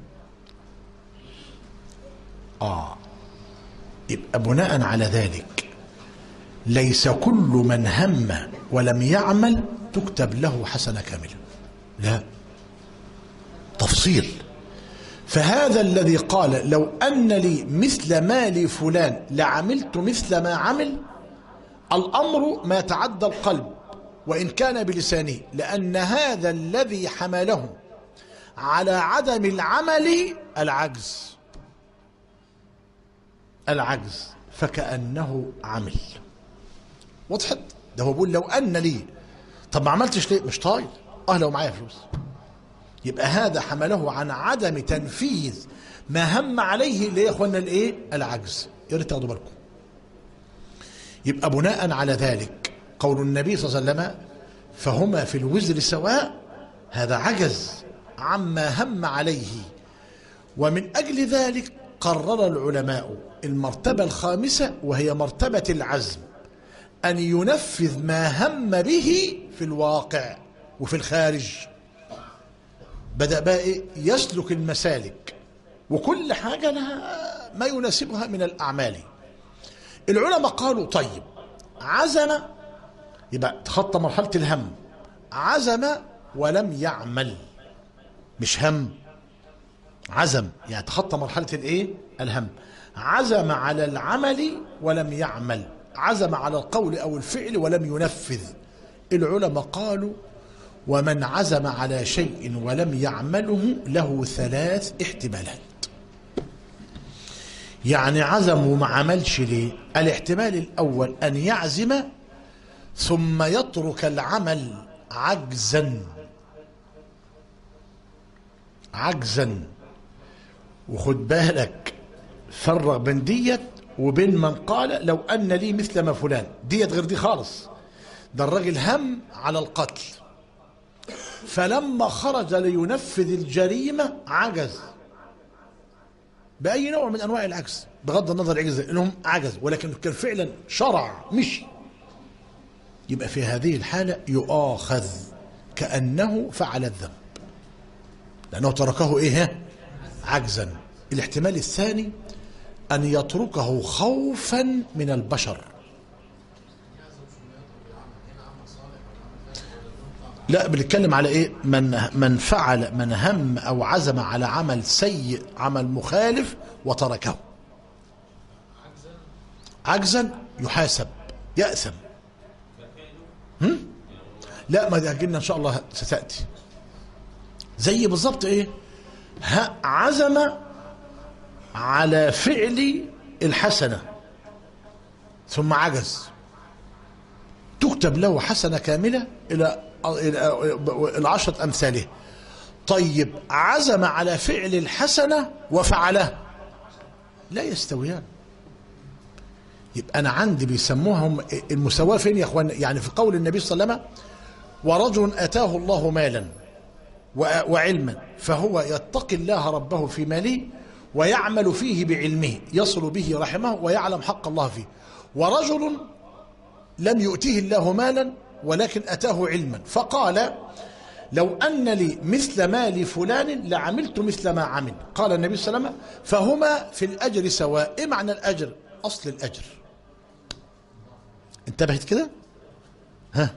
آه يبقى بناء على ذلك ليس كل من هم ولم يعمل تكتب له حسنة كاملة، لا، تفصيل. فهذا الذي قال: لو أن لي مثل مال فلان لعملت مثل ما عمل، الأمر ما تعدى القلب وإن كان بلسانه، لأن هذا الذي حمله على عدم العمل العجز العجز فكأنه عمل. وضحت؟ ده هو بيقول: لو أن لي، طب ما عملتش ليه؟ مش طايل، اه لو معايا فلوس. يبقى هذا حمله عن عدم تنفيذ ما هم عليه اللي يا اخوانا الايه؟ العجز. يا ريت تاخدوا بالكم. يبقى بناء على ذلك قول النبي صلى الله عليه وسلم: فهما في الوزر سواء، هذا عجز عما هم عليه. ومن أجل ذلك قرر العلماء المرتبة الخامسة وهي مرتبة العزم، أن ينفذ ما هم به في الواقع وفي الخارج. بدأ بقى إيه؟ يسلك المسالك، وكل حاجة لها ما يناسبها من الأعمال. العلماء قالوا: طيب عزم، يبقى تخطى مرحلة الهم، عزم ولم يعمل، مش هم، عزم يعني تخطى مرحلة الايه؟ الهم. عزم على العمل ولم يعمل، عزم على القول أو الفعل ولم ينفذ. العلماء قالوا: ومن عزم على شيء ولم يعمله له ثلاث احتمالات. يعني عزم وما عملش ليه؟ الاحتمال الأول أن يعزم ثم يترك العمل عجزا عجزا. وخد بالك، فرق بين ديت وبين من قال: لو أن لي مثل ما فلان. ديت غير دي خالص. ده الراجل هم على القتل، فلما خرج لينفذ الجريمة عجز بأي نوع من أنواع العجز، بغض النظر عجز إنهم عجز، ولكن كان فعلا شرع مشي. يبقى في هذه الحالة يؤاخذ كأنه فعل الذنب، لأنه تركه إيه؟ عجزا. الاحتمال الثاني أن يتركه خوفا من البشر. لا، بنتكلم على ايه؟ من من فعل من هم او عزم على عمل سيء، عمل مخالف وتركه عجزا يحاسب، يأثم. هم؟ لا، ما دي هتجيلنا ان شاء الله ستأتي. زي بالظبط ايه؟ عزم على فعل الحسنة ثم عجز، تكتب له حسنة كاملة إلى العشرة أمثاله. طيب عزم على فعل الحسنة وفعله، لا يستويان. يبقى أنا عندي بيسموهم المساواة فين يا أخوان؟ يعني في قول النبي صلى الله عليه وسلم: ورجل أتاه الله مالا وعلما فهو يتقي الله ربه في ماله ويعمل فيه بعلمه يصل به رحمه ويعلم حق الله فيه. ورجل لم يؤته الله مالا ولكن أتاه علما فقال: لو أن لي مثل مال فلان لعملت مثل ما عمل. قال النبي صلى الله عليه وسلم: فهما في الأجر سواء. إيه معنى الأجر؟ أصل الأجر. انتبهت كده؟ ها،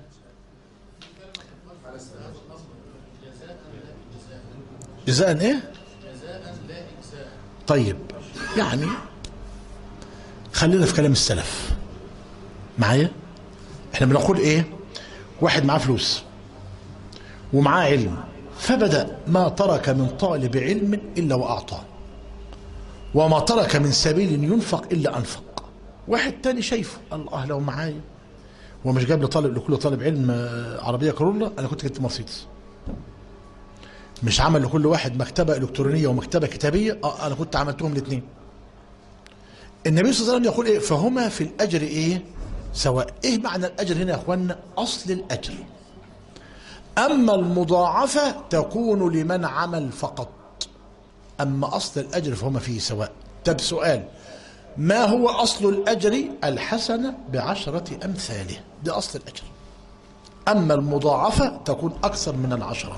جزاء ايه؟ جزاء لا إجزاء. طيب يعني خلينا في كلام السلف معايا. احنا بنقول ايه؟ واحد معاه فلوس ومعاه علم، فبدأ ما ترك من طالب علم إلا وأعطاه، وما ترك من سبيل ينفق إلا أنفق. واحد تاني شايفه الله لو معايا، ومش جاب لي طالب لكل طالب علم عربية كورولا، أنا كنت جبت مرسيدس. مش عمل لكل واحد مكتبة إلكترونية ومكتبة كتابية، أه أنا كنت عملتهم الاثنين. النبي صلى الله عليه وسلم يقول إيه؟ فهما في الأجر إيه؟ سواء. إيه معنى الأجر هنا يا أخوانا؟ أصل الأجر. أما المضاعفة تكون لمن عمل فقط، أما أصل الأجر فهما فيه سواء. طب سؤال، ما هو أصل الأجر؟ الحسنة بعشرة أمثاله، ده أصل الأجر. أما المضاعفة تكون أكثر من العشرة.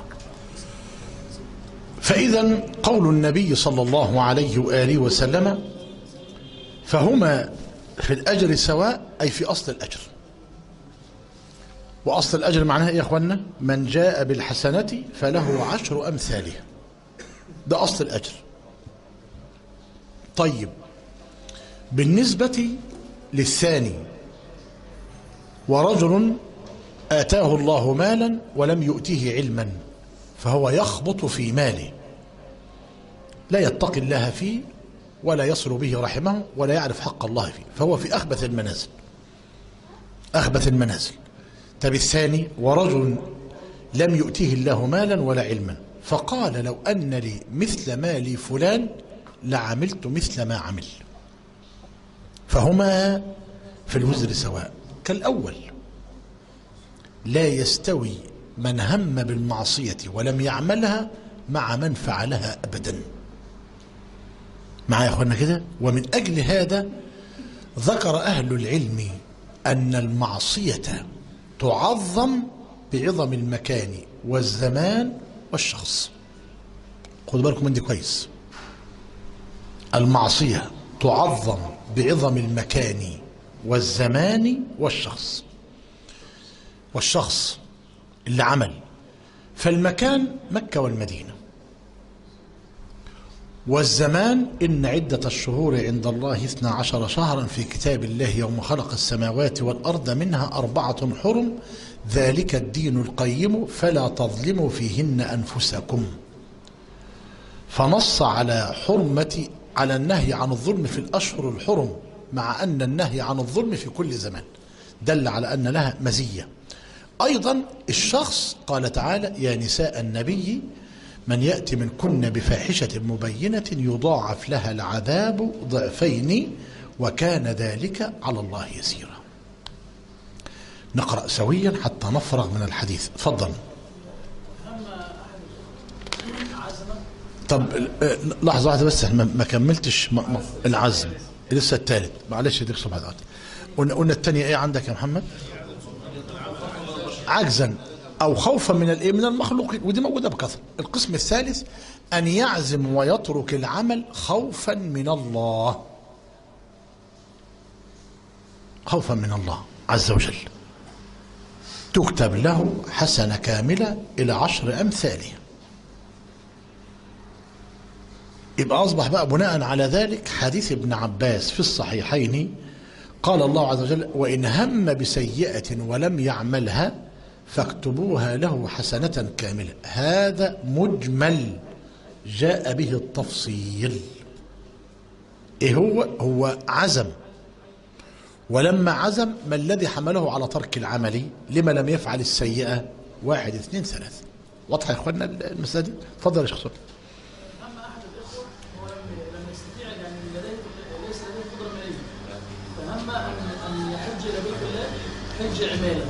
فإذا قول النبي صلى الله عليه وآله وسلم فهما في الأجر سواء، أي في أصل الأجر. وأصل الأجر معناها إيه يا أخوانا؟ من جاء بالحسنة فله عشر أمثالها، ده أصل الأجر. طيب بالنسبة للثاني، ورجل آتاه الله مالا ولم يؤتيه علما فهو يخبط في ماله، لا يتقي الله فيه ولا يصل به رحمه ولا يعرف حق الله فيه، فهو في أخبث المنازل، أخبث المنازل. طب الثاني، ورجل لم يؤتيه الله مالا ولا علما فقال لو أن لي مثل مال فلان لعملت مثل ما عمل، فهما في الوزر سواء. كالأول، لا يستوي من هم بالمعصية ولم يعملها مع من فعلها أبدا. معايا يا أخوانا كده؟ ومن أجل هذا ذكر أهل العلم أن المعصية تعظم بعظم المكان والزمان والشخص. خدوا بالكم من دي كويس. المعصية تعظم بعظم المكان والزمان والشخص. والشخص اللي عمل، فالمكان مكة والمدينة، والزمان إن عدة الشهور عند الله اثنا عشر شهرا في كتاب الله يوم خلق السماوات والأرض منها أربعة حرم ذلك الدين القيم فلا تظلموا فيهن أنفسكم. فنص على حرمة، على النهي عن الظلم في الأشهر الحرم، مع أن النهي عن الظلم في كل زمان دل على أن لها مزية. أيضا الشخص قال تعالى يا نساء النبي من يأتي منكن بفاحشة مبينة يضاعف لها العذاب ضعفين وكان ذلك على الله يسيرا. نقرأ سويا حتى نفرغ من الحديث. تفضل. طب لحظة واحدة بس، ما كملتش العزم لسه الثالث، معلش يديك صبح الأرض. قلنا قلنا الثانية ايه عندك يا محمد؟ عجزا او خوفا من الايه؟ من المخلوقين، ودي موجوده بكثره. القسم الثالث ان يعزم ويترك العمل خوفا من الله، خوفا من الله عز وجل، تكتب له حسنه كامله الى عشر امثالها. يبقى اصبح بقى بناء على ذلك حديث ابن عباس في الصحيحين قال الله عز وجل وان هم بسيئه ولم يعملها فاكتبوها له حسنة كاملة. هذا مجمل جاء به التفصيل. ايه هو؟ هو عزم، ولما عزم ما الذي حمله على ترك العمل؟ لما لم يفعل السيئة؟ واحد اثنين ثلاثة. واضحة يا اخوانا المسألة دي؟ اتفضل يا شيخ صالح. اما احد الاخوه هو لم يستطيع، يعني ليس لديه قدره ماليه، فهم ان يحج الى بيت الله حج عماله،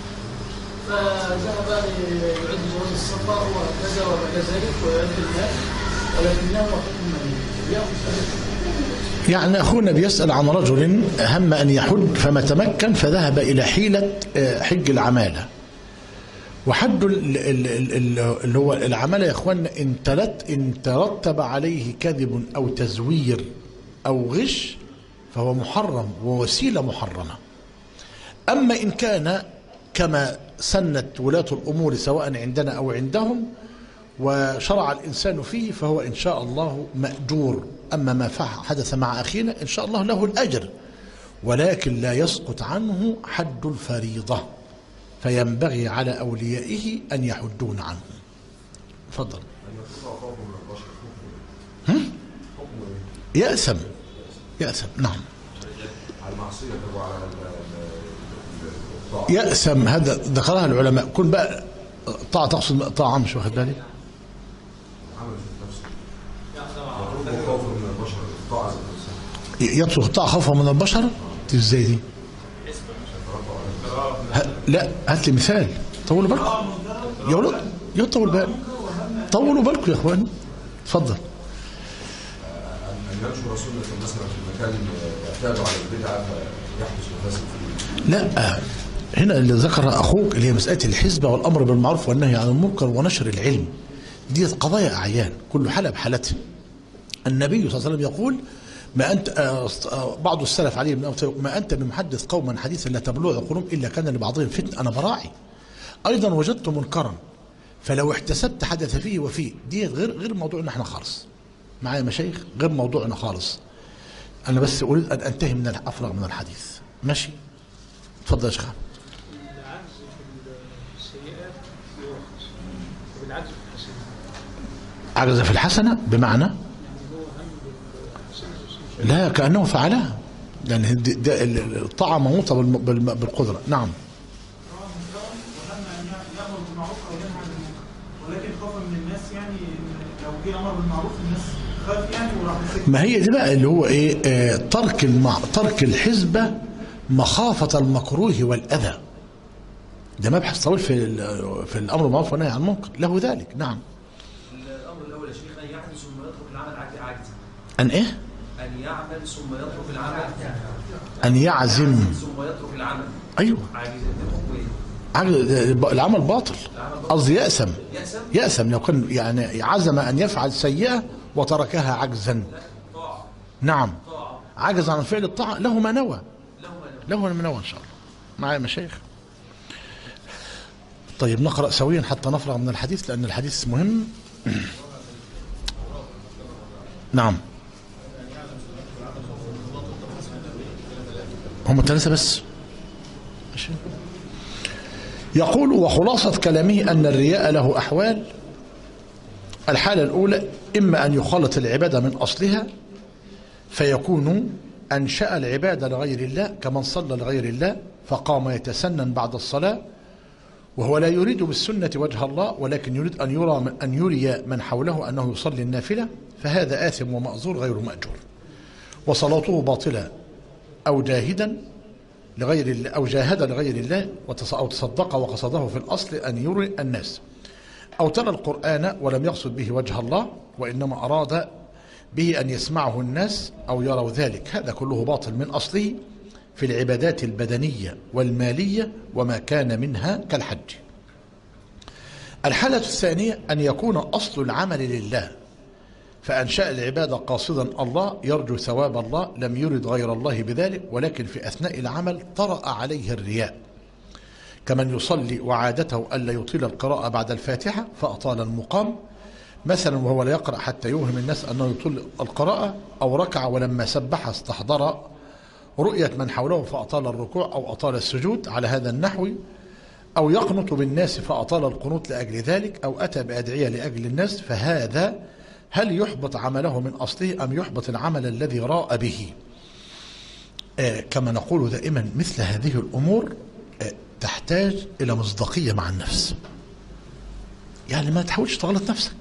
فذهب يعد جواز السفر وكذا وبعد ذلك ويعد المال، ولكنه حكم مالي. يعني أخونا بيسأل عن رجل هم أن يحج فما تمكن فذهب إلى حيلة حج العمالة. وحد اللي هو العمالة يا أخوانا إن ترتب عليه كذب أو تزوير أو غش فهو محرم ووسيلة محرمة. أما إن كان كما سنت ولاة الأمور سواء عندنا أو عندهم وشرع الإنسان فيه فهو إن شاء الله مأجور أما ما حدث مع أخينا إن شاء الله له الأجر، ولكن لا يسقط عنه حد الفريضة، فينبغي على أوليائه أن يحدون عنه. تفضل. يأثم يأثم نعم. يأثم هذا ذكرها العلماء. كن بقى طاعة تقصد طاعة مش واخد بالي. يترك الطاعة خوفا من البشر ازاي دي؟ لا هات لي مثال. طولوا بالكم يا ولد، يا طول بالك، طولوا بالكم يا اخواني. اتفضل. أن ينشر سنة مثلا في مكان يعتادوا على البدعة فيحدث مفاسد فيه. لا هنا اللي ذكر اخوك اللي هي مسألة الحزبة والامر بالمعروف والنهي عن المنكر ونشر العلم، دي قضايا اعيان كل حالة بحالتها. النبي صلى الله عليه وسلم يقول ما أنت بعض السلف عليه من ما أنت بمحدث قوما حديثا لا تبلغ عقولهم إلا كان لبعضهم فتنة. أنا براعي. أيضا وجدت منكرا فلو احتسبت حدث فيه وفيه، دي غير غير موضوعنا احنا خالص. معايا مشايخ غير موضوعنا خالص. أنا بس أريد أن أنتهي من أفرغ من الحديث. ماشي. اتفضل يا شيخ. العجز في السيئات يرخص وبالعجز في الحسنات. عجز في الحسنة بمعنى لا كأنه فعلها، لأن الطاعة منوطة بالقدرة. نعم. ولكن خوفا من الناس، يعني لو جه امر بالمعروف الناس خاف يعني وراح. ما هي دي بقى اللي هو ايه آه ترك المع... ترك الحزبة مخافة المكروه والأذى. ده مبحث طويل في في الأمر بالمعروف والنهي عن المنكر له ذلك. نعم. الأمر الأول يا شيخ أن يعجز ثم يترك العمل عاجزا. أن إيه؟ أن يعمل ثم يترك العمل. أن يعزم ثم يترك العمل. أيوه. عجز العمل باطل. قصدي يأسم. يأسم لو كان يعني عزم أن يفعل سيئة وتركها عجزا. نعم. عجز عن فعل الطاعة له ما نوى. له ما نوى إن شاء الله. معايا مشايخ. طيب نقرأ سويا حتى نفرغ من الحديث لأن الحديث مهم. نعم. هم ثلاثة بس. ماشي. يقول وخلاصة كلامه أن الرياء له أحوال. الحالة الأولى إما أن يخالط العبادة من أصلها فيكون أنشأ العبادة لغير الله كمن صلى لغير الله فقام يتسنن بعد الصلاة وهو لا يريد بالسنة وجه الله ولكن يريد أن يرى أن يري من حوله أنه يصلي النافلة، فهذا آثم ومأزور غير مأجور وصلاته باطلة أو جاهدا لغير الله أو جاهد لغير الله أو تصدق وقصده في الأصل أن يري الناس أو تلا القرآن ولم يقصد به وجه الله وإنما أراد به أن يسمعه الناس أو يروا ذلك، هذا كله باطل من أصله في العبادات البدنية والمالية وما كان منها كالحج. الحالة الثانية أن يكون أصل العمل لله فأنشأ العبادة قاصدا الله يرجو ثواب الله لم يرد غير الله بذلك ولكن في أثناء العمل طرأ عليه الرياء كمن يصلي وعادته ألا يطيل القراءة بعد الفاتحة فأطال المقام مثلا وهو لا يقرأ حتى يوهم الناس أنه يطيل القراءة أو ركع ولما سبح استحضر رؤية من حوله فأطال الركوع أو أطال السجود على هذا النحو أو يقنط بالناس فأطال القنوط لأجل ذلك أو أتى بأدعية لأجل الناس، فهذا هل يحبط عمله من أصله أم يحبط العمل الذي راء به؟ آه كما نقول دائما مثل هذه الأمور آه تحتاج إلى مصداقية مع النفس، يعني ما تحاولش تغلط نفسك،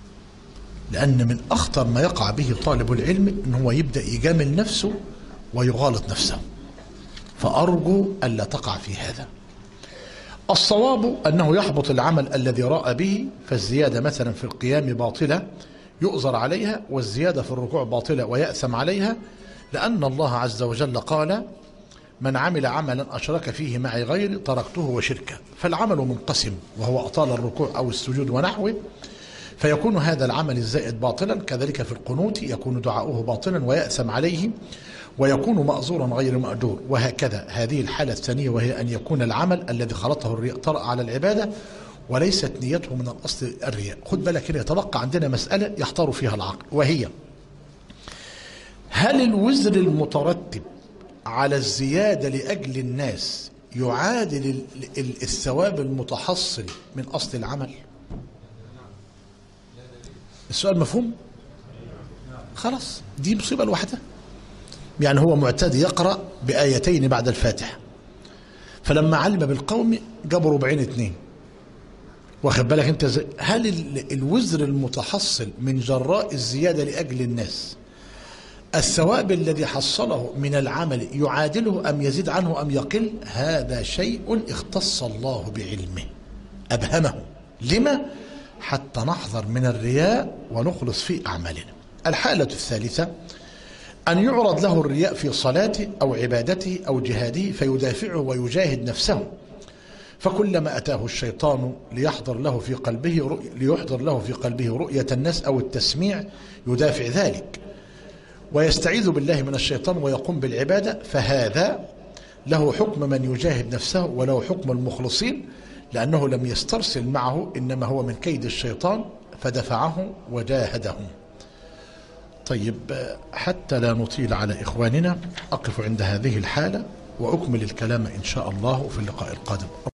لأن من أخطر ما يقع به طالب العلم أنه هو يبدأ يجامل نفسه ويغالط نفسه، فأرجو ألا تقع في هذا. الصواب أنه يحبط العمل الذي راء به، فالزيادة مثلا في القيام باطلة يؤذر عليها والزيادة في الركوع باطلة ويأثم عليها، لأن الله عز وجل قال من عمل عملا أشرك فيه معي غيري تركته وشركه، فالعمل منقسم وهو أطال الركوع أو السجود ونحوه فيكون هذا العمل الزائد باطلا، كذلك في القنوت يكون دعاؤه باطلا ويأثم عليه ويكون مأزورا غير مأجور، وهكذا هذه الحالة الثانية وهي أن يكون العمل الذي خلطه الرياء طرأ على العبادة وليست نيته من الأصل الرياء. خد بالك هنا يتبقى عندنا مسألة يحتار فيها العقل وهي هل الوزر المترتب على الزيادة لأجل الناس يعادل الثواب المتحصل من أصل العمل؟ السؤال مفهوم؟ خلاص، دي مصيبة لوحدها. يعني هو معتاد يقرأ بآيتين بعد الفاتحة، فلما علم بالقوم جابوا ربعين اتنين، واخد بالك انت زي. هل الوزر المتحصل من جراء الزيادة لأجل الناس الثواب الذي حصله من العمل يعادله أم يزيد عنه أم يقل؟ هذا شيء اختص الله بعلمه أبهمه. لما؟ حتى نحذر من الرياء ونخلص في أعمالنا. الحالة الثالثة أن يعرض له الرياء في صلاته أو عبادته أو جهاده فيدافعه ويجاهد نفسه، فكلما أتاه الشيطان ليحضر له في قلبه رؤية ليحضر له في قلبه رؤية الناس أو التسميع يدافع ذلك ويستعيذ بالله من الشيطان ويقوم بالعبادة، فهذا له حكم من يجاهد نفسه وله حكم المخلصين، لأنه لم يسترسل معه، إنما هو من كيد الشيطان فدفعه وجاهدهم. طيب، حتى لا نطيل على إخواننا أقف عند هذه الحالة وأكمل الكلام إن شاء الله في اللقاء القادم.